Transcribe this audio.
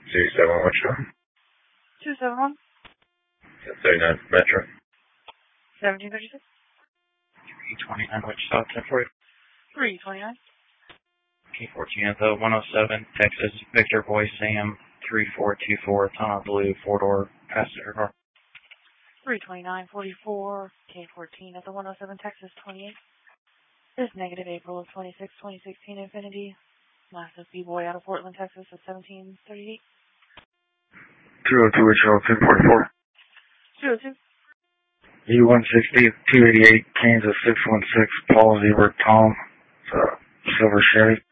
271 Wichita. 271. 39 Metro. 1736. 329 Wichita, 1040. 329. K14 at the 107 Texas Victor Boy Sam 3424 Tana Blue 4-door passenger car. 32944 K14 at the 107 Texas 28. This negative April of 26, 2016 Infinity. Massive B-Boy out of Portland, Texas at 1738. 202 Wichita, 1044. 202. E160, 288 Kansas 616 Paul Zebra Tom. Silver Chevy.